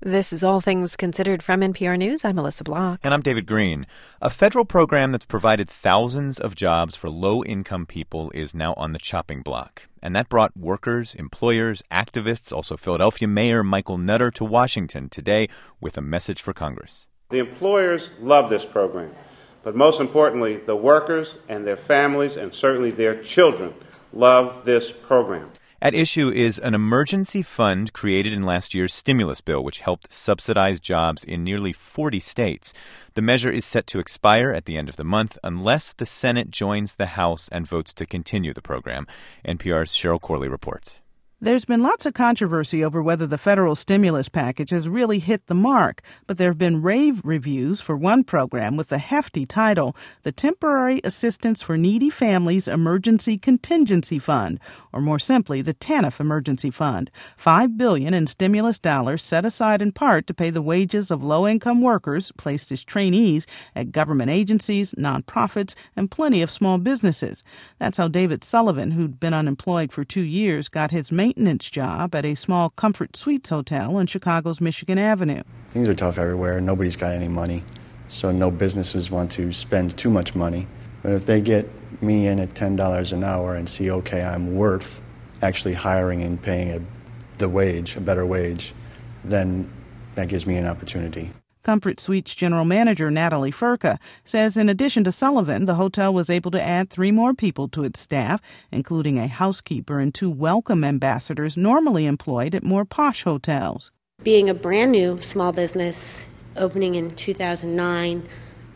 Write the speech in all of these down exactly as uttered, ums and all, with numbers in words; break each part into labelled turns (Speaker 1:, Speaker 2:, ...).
Speaker 1: This is All Things Considered from N P R News. I'm Melissa Block.
Speaker 2: And I'm David Green. A federal program that's provided thousands of jobs for low-income people is now on the chopping block. And that brought workers, employers, activists, also Philadelphia Mayor Michael Nutter to Washington today with a message for Congress.
Speaker 3: The employers love this program, but most importantly, the workers and their families and certainly their children love this program.
Speaker 2: At issue is an emergency fund created in last year's stimulus bill, which helped subsidize jobs in nearly forty states. The measure is set to expire at the end of the month unless the Senate joins the House and votes to continue the program. N P R's Cheryl Corley reports.
Speaker 4: There's been lots of controversy over whether the federal stimulus package has really hit the mark, but there have been rave reviews for one program with a hefty title, the Temporary Assistance for Needy Families Emergency Contingency Fund, or more simply, the TANF Emergency Fund. Five billion dollars in stimulus dollars set aside in part to pay the wages of low-income workers placed as trainees at government agencies, nonprofits, and plenty of small businesses. That's how David Sullivan, who'd been unemployed for two years, got his maintenance job at a small Comfort Suites hotel on Chicago's Michigan Avenue.
Speaker 5: Things are tough everywhere. Nobody's got any money, so no businesses want to spend too much money. But if they get me in at ten dollars an hour and see, okay, I'm worth actually hiring and paying a, the wage, a better wage, then that gives me an opportunity.
Speaker 4: Comfort Suites general manager Natalie Furka says in addition to Sullivan, the hotel was able to add three more people to its staff, including a housekeeper and two welcome ambassadors normally employed at more posh hotels.
Speaker 6: Being a brand new small business opening in two thousand nine,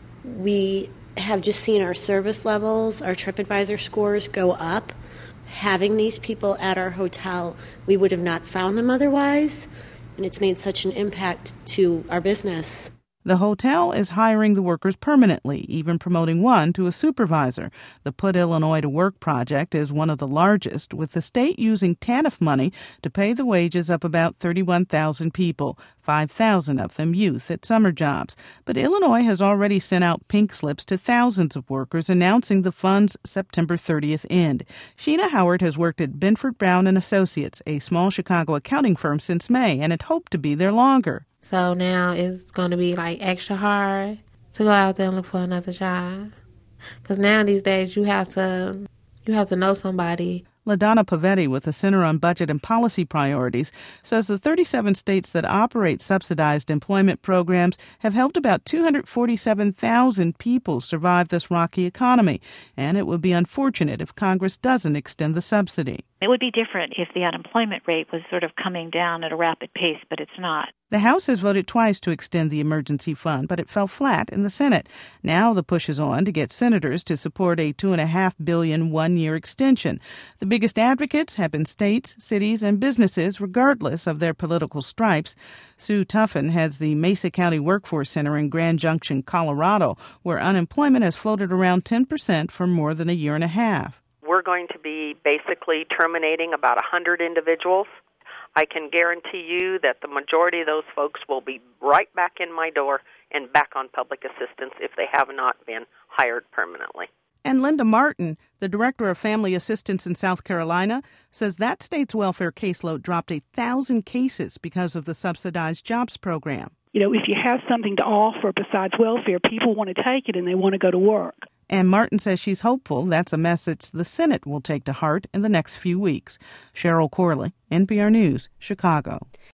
Speaker 6: we have just seen our service levels, our TripAdvisor scores go up. Having these people at our hotel, we would have not found them otherwise. And it's made such an impact to our business.
Speaker 4: The hotel is hiring the workers permanently, even promoting one to a supervisor. The Put Illinois to Work project is one of the largest, with the state using TANF money to pay the wages of about thirty-one thousand people, five thousand of them youth at summer jobs. But Illinois has already sent out pink slips to thousands of workers announcing the fund's September thirtieth end. Sheena Howard has worked at Benford Brown and Associates, a small Chicago accounting firm, since May, and had hoped to be there longer.
Speaker 7: So now it's going to be like extra hard to go out there and look for another job. Because now these days you have to you have to know somebody.
Speaker 4: LaDonna Pavetti with the Center on Budget and Policy Priorities says the thirty-seven states that operate subsidized employment programs have helped about two hundred forty-seven thousand people survive this rocky economy, and it would be unfortunate if Congress doesn't extend the subsidy.
Speaker 8: It would be different if the unemployment rate was sort of coming down at a rapid pace, but it's not.
Speaker 4: The House has voted twice to extend the emergency fund, but it fell flat in the Senate. Now the push is on to get senators to support a two point five billion dollars one-year extension. The biggest advocates have been states, cities, and businesses, regardless of their political stripes. Sue Tuffin heads the Mesa County Workforce Center in Grand Junction, Colorado, where unemployment has floated around ten percent for more than a year and a half.
Speaker 9: We're going to be basically terminating about one hundred individuals. I can guarantee you that the majority of those folks will be right back in my door and back on public assistance if they have not been hired permanently.
Speaker 4: And Linda Martin, the director of Family Assistance in South Carolina, says that state's welfare caseload dropped a thousand cases because of the subsidized jobs program.
Speaker 10: You know, if you have something to offer besides welfare, people want to take it and they want to go to work.
Speaker 4: And Martin says she's hopeful that's a message the Senate will take to heart in the next few weeks. Cheryl Corley, N P R News, Chicago.